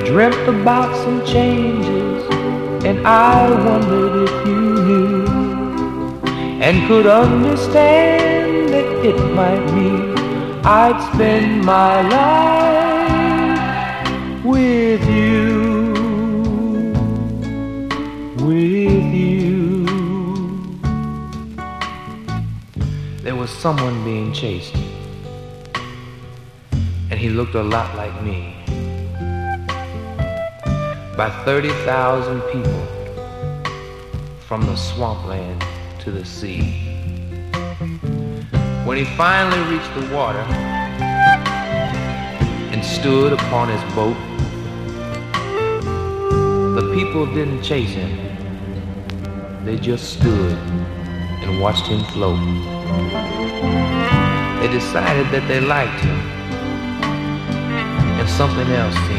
dreamt about some changes, and I wondered if you knew and could understand that it might mean I'd spend my life with you, with you. There was someone being chased, and he looked a lot like me, by 30,000 people from the swampland to the sea. When he finally reached the water and stood upon his boat, the people didn't chase him. They just stood and watched him float. They decided that they liked him, and something else seemed